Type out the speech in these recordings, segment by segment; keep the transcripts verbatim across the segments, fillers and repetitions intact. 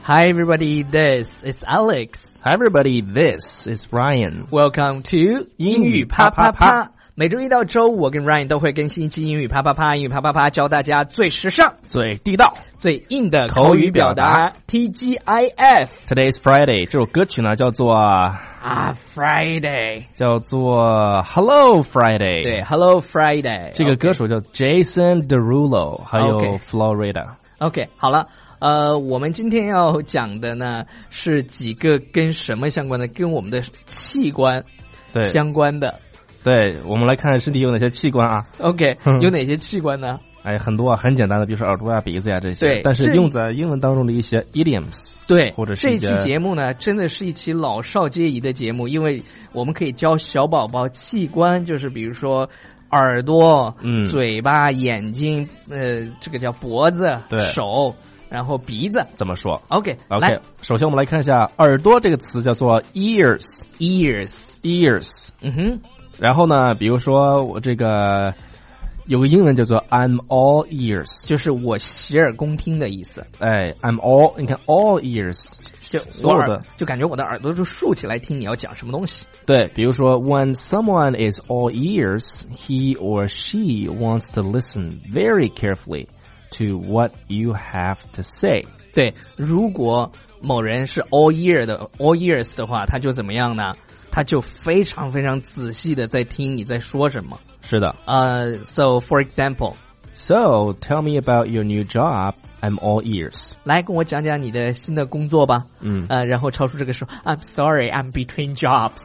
Hi everybody, this is Alex. Hi everybody, this is Ryan. Welcome to 英语啪啪啪。每周一到周五，我跟 Ryan 都会更新一期英语啪啪啪，英语啪啪啪教大家最时尚、 最地道、 最硬的口语表达 T G I F. Today's Friday 这首歌曲呢叫做啊 Friday， 叫做 Hello Friday。 对 Hello Friday。 这个歌手叫 Jason Derulo， 还有 Okay. Florida。OK， 好了。呃，我们今天要讲的呢是几个跟什么相关的？跟我们的器官对相关的。 对，我们来看看身体有哪些器官啊 ？OK， 有哪些器官呢？ 哎，很多啊，很简单的，比如说耳朵啊、鼻子呀、这些。 对， 但是用在英文当中的一些 idioms。 对， 或者是这一期节目呢，真的是一期老少皆宜的节目，因为我们可以教小宝宝器官，就是比如说耳朵、 嗯、 嘴巴、眼睛，呃，这个叫脖子、手。然后鼻子怎么说 ？OK， OK， 来， 首先我们来看一下耳朵这个词叫做 ears，ears，ears， ears， 嗯哼。 然后呢，比如说我这个有个英文叫做 I'm all ears， 就是我洗耳恭听的意思。 哎 ，I'm all， 你看 all ears， 就所有的， 就感觉我的耳朵就竖起来听你要讲什么东西。 对，比如说 When someone is all ears, he or she wants to listen very carefully。To what you have to say。 对，如果某人是 all ear 的 all ears 的话，他就怎么样呢？他就非常非常仔细的在听你在说什么。 是的。 呃、uh, so for example, So tell me about your new job. I'm all ears. 来跟我讲讲你的新的工作吧。 嗯。 呃，然后超叔这个时候 I'm sorry, I'm between jobs.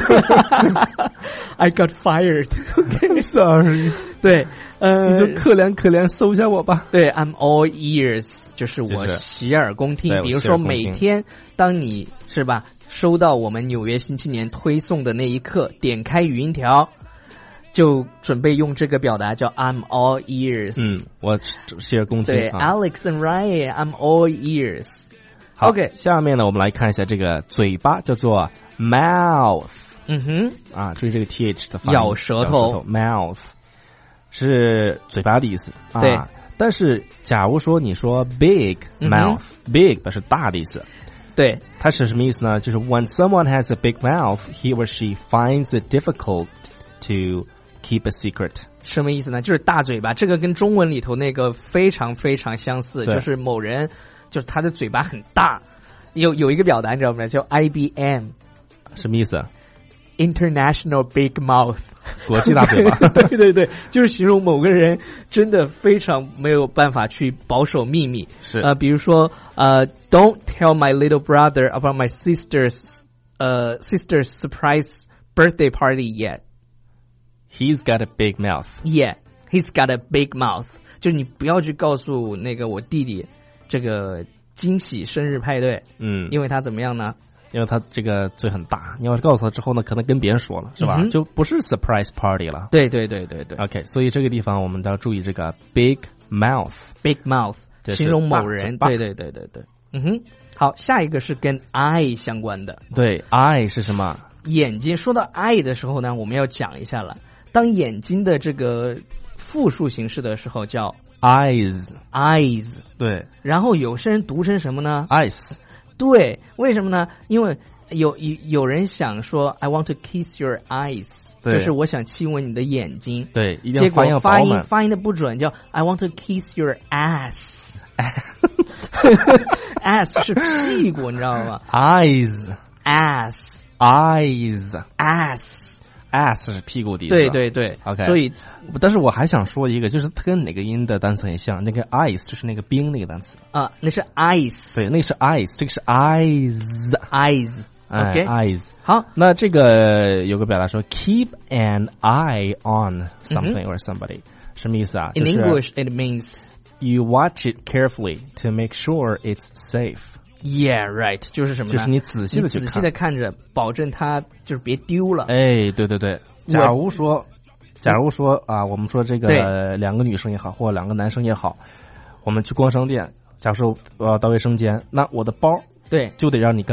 I got fired. Okay, sorry. 对，呃， 你就可怜可怜搜一下我吧。 对 ，I'm all ears， 就是我洗耳恭听。比如说每天当你是吧收到我们纽约新青年推送的那一刻，点开语音条。就准备用这个表达叫 I'm all ears。 嗯，我洗耳恭听。 对、啊、Alex and Ryan I'm all ears。 好 OK， 下面呢我们来看一下这个嘴巴叫做 mouth。 嗯哼， 啊，注意这个 th 的发音， 咬舌头 mouth 是嘴巴的意思。 对、 啊，但是假如说你说 big mouth、嗯、big 表示大的意思。 对， 它是什么意思呢？就是 when someone has a big mouth, he or she finds it difficult to keep a secret。 什么意思呢？就是大嘴巴，这个跟中文里头那个非常非常相似，就是某人就是他的嘴巴很大。有有一个表达你知道吗？叫 I B M。 什么意思？ International Big Mouth， 国际大嘴巴。 对对对，就是形容某个人真的非常没有办法去保守秘密。 是呃，比如说呃 Don't tell my little brother about my sister's 呃 sister's surprise birthday party yet。He's got a big mouth. Yeah, he's got a big mouth. 就是你不要去告诉那个我弟弟这个惊喜生日派对， 嗯， 因为他怎么样呢？ 因为他这个嘴很大，你要是告诉他之后呢，可能跟别人说了，是吧？嗯、就不是 surprise party 了。 对对对对对。 OK， 所以这个地方我们都要注意这个 big mouth，big mouth 形容某人。对对对对对。嗯哼，好，下一个是跟 eye 相关的。 对 ，eye 是什么？ 眼睛。说到 eye 的时候呢，我们要讲一下了。当眼睛的这个复数形式的时候叫 eyes eyes。 对， 然后有些人读成什么呢？ eyes。 对，为什么呢？因为有有有人想说 I want to kiss your eyes， 就是我想亲吻你的眼睛。 对，一定要发音要发音发音的不准，叫 I want to kiss your ass。 ass 是屁股，你知道吗？ eyes ass eyes ass ass 是屁股的意思。 对对对 ，OK。 所以， 但是我还想说一个，就是它跟哪个音的单词很像，那个 ice 就是那个冰那个单词啊，那是 ice。 对，那个是 ice， 这个是 eyes eyes。OK， 哎、eyes。 好， 那这个有个表达说 keep an eye on something、嗯、or somebody， 什么意思啊 ？In、 就是、 English, it means you watch it carefully to make sure it's safe。Yeah, right， 就是什么呢？ 就是你仔细的去看， 仔细的看着，保证它就是别丢了。 哎，对对对。假如说，假如说啊，我们说这个两个女生也好，或两个男生也好，我们去逛商店，假如说我要到卫生间，那我的包对就得让你干嘛？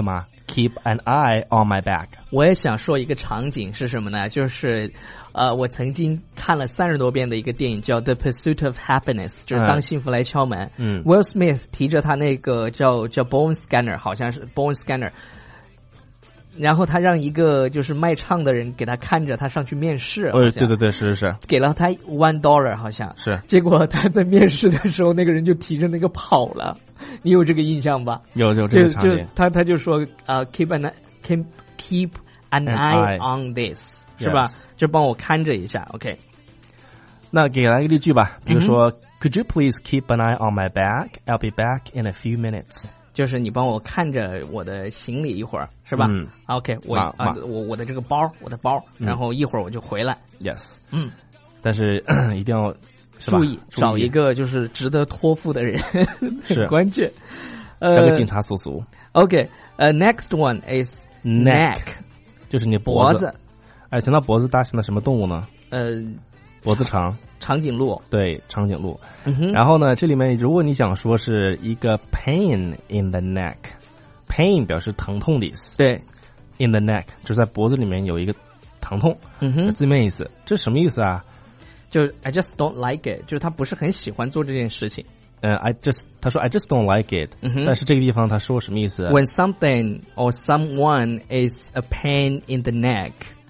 keep an eye on my back。 我也想说一个场景是什么呢？就是呃，我曾经看了三十多遍的一个电影叫《The Pursuit of Happiness》，就是当幸福来敲门。 嗯 ，Will Smith 提着他那个叫叫 Bone Scanner， 好像是 Bone Scanner。然后他让一个就是卖唱的人给他看着，他上去面试。 哦，对对对，是是是， 给了他 one dollar 好像是。 结果他在面试的时候，那个人就提着那个跑了。你有这个印象吧？ 有有这个场景。 就他他就说呃 keep an keep keep an eye on this， 是吧？就帮我看着一下 ，OK。 那给来一个例句吧，比如说、嗯、，Could you please keep an eye on my bag? I'll be back in a few minutes。 就是你帮我看着我的行李一会儿，是吧？ 嗯 ，OK， 我啊、呃，我我的这个包，我的包， 嗯、 然后一会儿我就回来。 Yes， 嗯， 但是一定要注意找一个就是值得托付的人，很关键。 交给警察叔叔。 OK， 呃、uh, ，next one is neck， 就是你脖子。 哎，讲到脖子，大象的什么动物呢？ 呃， 脖子长。 长颈鹿， 对，长颈鹿。 嗯哼， 然后呢，这里面如果你想说是一个 pain in the neck，pain 表示疼痛的意思。 对 ，in the neck 就是在脖子里面有一个疼痛。 嗯哼， 字面意思，这什么意思啊？ 就 I just don't like it， 就是他不是很喜欢做这件事情。 嗯、uh, ，I just 他说 I just don't like it，、嗯、但是这个地方他说什么意思 ？When something or someone is a pain in the neck,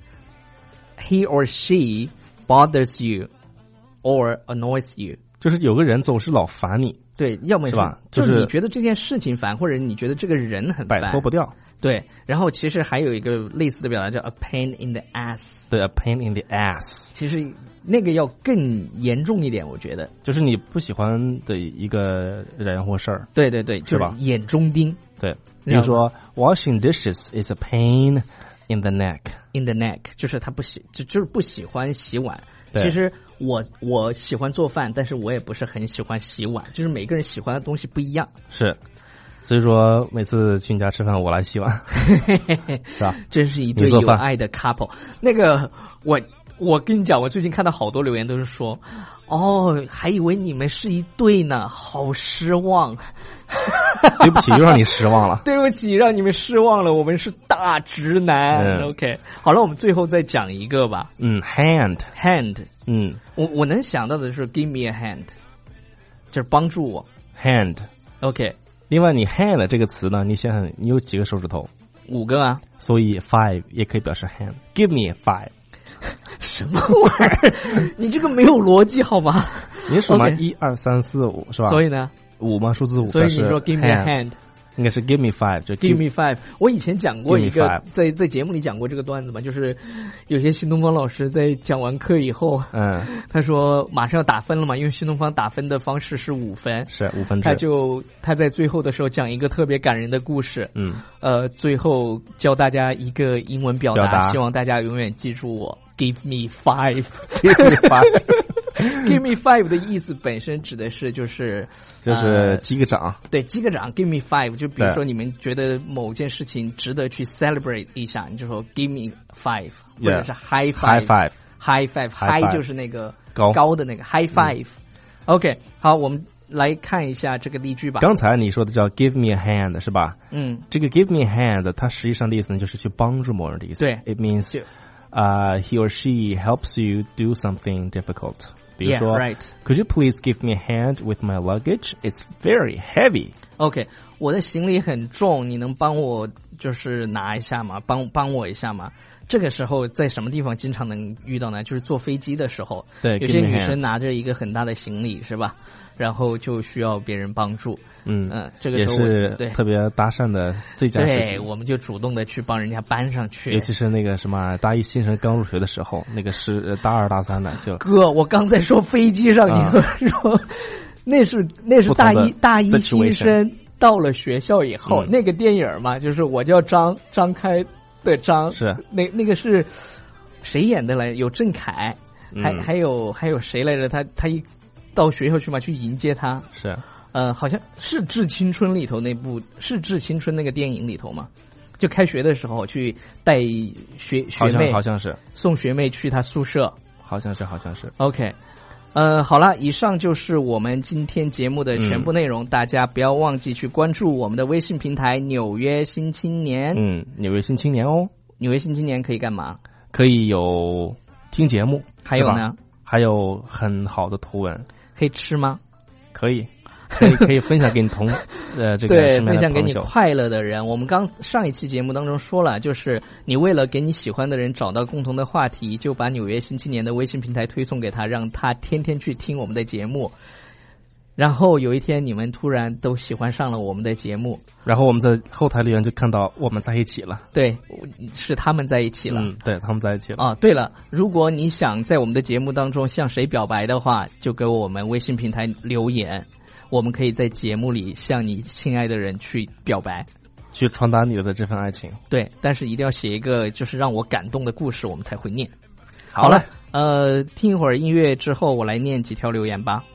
he or she bothers you.Or annoys you， 就是有个人总是老烦你， 对，要么是吧？ 就是你觉得这件事情烦，或者你觉得这个人很烦， 摆脱不掉。 对，然后其实还有一个类似的表达叫 a pain in the ass， 对 ，a pain in the ass， 其实那个要更严重一点，我觉得， 就是你不喜欢的一个人或事儿。 对对对， 是吧？ 就是眼中钉。 对，比如说 washing dishes is a pain in the neck，in the neck 就是他不喜，就就是不喜欢洗碗。其实我我喜欢做饭，但是我也不是很喜欢洗碗，就是每个人喜欢的东西不一样。 是，所以说每次去你家吃饭，我来洗碗，是吧？ 真是一对有爱的 couple。那个我我跟你讲，我最近看到好多留言都是说，哦，还以为你们是一对呢，好失望。 对不起，又让你失望了。 对不起，让你们失望了。我们是大直男。嗯、OK， 好了，我们最后再讲一个吧。 嗯 ，hand hand， 嗯， 我我能想到的是 give me a hand， 就是帮助我。 hand OK， 另外你 hand 这个词呢，你想想你有几个手指头？ 五个啊， 所以 five 也可以表示 hand。Give me a five。 什么玩意儿？你这个没有逻辑好吗？ 你数嘛，一二三四五是吧？ 所以呢？ 五吗？数字五。 所以你说 give me a hand， 应该是 give me five， 就 give me five。我以前讲过一个，在在节目里讲过这个段子嘛，就是有些新东方老师在讲完课以后， 嗯， 他说马上要打分了嘛，因为新东方打分的方式是五分， 是五分制。 他就他在最后的时候讲一个特别感人的故事， 嗯， 呃，最后教大家一个英文表达， 表达希望大家永远记住我。Give me five， Give me five， Give me five 的意思本身指的是就是就是击个掌，呃、 对，击个掌。Give me five， 就比如说你们觉得某件事情值得去 celebrate 一下，你就说 Give me five， 或者是 high five， high five，high five，high 就是那个高高的那个 high five。OK，、嗯、好，我们来看一下这个例句吧。 刚才你说的叫 give me a hand 是吧？ 嗯， 这个 give me a hand 它实际上的意思呢，就是去帮助某人的意思。 对 ，it means。Uh, he or she helps you do something difficult. 比如说 yeah, right. Could you please give me a hand with my luggage? It's very heavy. OK， 我的行李很重，你能帮我就是拿一下吗？帮帮我一下吗？这个时候在什么地方经常能遇到呢？就是坐飞机的时候， 对， 有些女生拿着一个很大的行李，是吧？然后就需要别人帮助。 嗯嗯，这个时候也是特别搭讪的最佳时机。 对，我们就主动的去帮人家搬上去。 尤其是那个什么大一新生刚入学的时候，那个是大二大三的就。 哥，我刚才说飞机上，你说、啊、那是那是大一大一新生到了学校以后、嗯、那个电影嘛，就是我叫张张开的张， 是那那个是谁演的来？有郑恺，还、嗯、还有还有谁来着？他他一到学校去嘛，去迎接他。 是。 呃，好像是《致青春》里头那部，是《致青春》那个电影里头嘛？就开学的时候去带学学妹， 好像好像是送学妹去他宿舍， 好像是好像是。 OK， 呃，好了，以上就是我们今天节目的全部内容。嗯、大家不要忘记去关注我们的微信平台《纽约新青年》。 嗯，纽约新青年哦。 纽约新青年可以干嘛？ 可以有听节目， 还有呢？ 还有很好的图文。 可以吃吗？ 可以。可以可以分享给你同呃这个对分享给你快乐的人。我们刚上一期节目当中说了，就是你为了给你喜欢的人找到共同的话题，就把纽约新青年的微信平台推送给他，让他天天去听我们的节目。然后有一天你们突然都喜欢上了我们的节目， 然后我们在后台留言就看到我们在一起了。 对，是他们在一起了。 嗯，对，他们在一起了。 啊，对了，如果你想在我们的节目当中向谁表白的话，就给我们微信平台留言。我们可以在节目里向你亲爱的人去表白， 去传达你的这份爱情。 对，但是一定要写一个就是让我感动的故事，我们才会念。 好了， 呃，听一会儿音乐之后，我来念几条留言吧。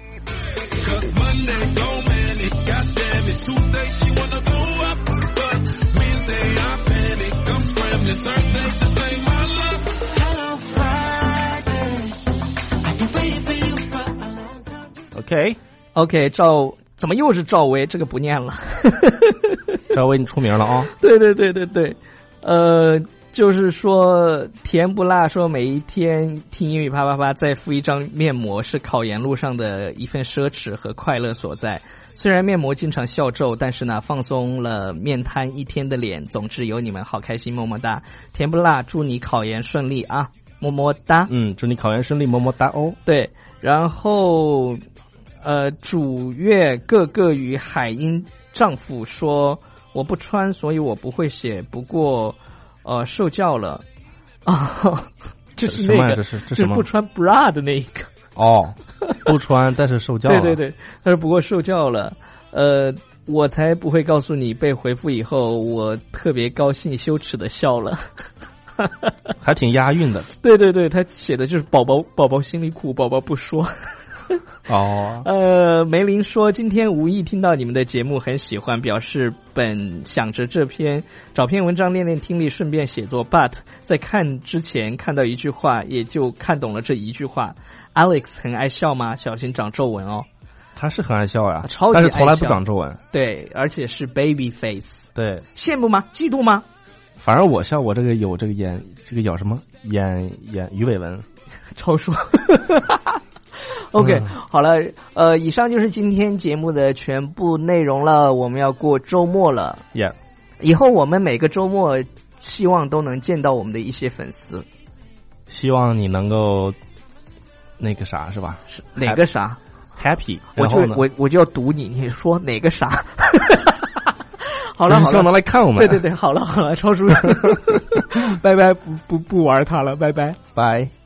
OK。 OK， 赵怎么又是赵薇？这个不念了。 赵薇，你出名了啊、哦！ 对对对对对，呃，就是说甜不辣说每一天听英语啪啪啪再敷一张面膜是考研路上的一份奢侈和快乐所在。虽然面膜经常笑皱，但是呢放松了面瘫一天的脸。总之有你们好开心，么么哒！甜不辣，祝你考研顺利啊，么么哒！ 嗯，祝你考研顺利，么么哒哦。 对，然后。呃，主乐各个与海英丈夫说：“我不穿，所以我不会写。不过，呃，受教了啊，这是那个， 这是这是不穿 bra 的那一个哦，不穿但是受教了。 对对对，他说不过受教了。呃，我才不会告诉你。被回复以后，我特别高兴，羞耻的笑了。” 还挺押韵的。 对对对，他写的就是宝宝宝宝心里苦，宝宝不说。 哦， 呃，梅林说今天无意听到你们的节目，很喜欢，表示本想着这篇找篇文章练练听力，顺便写作 ，but 在看之前看到一句话，也就看懂了这一句话。Alex 很爱笑吗？小心长皱纹哦。 他是很爱笑呀， 超级爱笑， 但是从来不长皱纹。 对，而且是 baby face。 对， 羡慕吗？嫉妒吗？ 反而我笑，我这个有这个眼，这个叫什么眼眼鱼尾纹， 超说。OK，嗯、好了，呃，以上就是今天节目的全部内容了。我们要过周末了 ，Yeah， 以后我们每个周末希望都能见到我们的一些粉丝。 希望你能够那个啥是吧？ 是哪个啥 ？Happy， 我就我我就要堵你，你说哪个啥？好了好了， 希望能来看我们。 对对对，好了好了，超叔，拜拜，不不不玩它了，拜拜， 拜。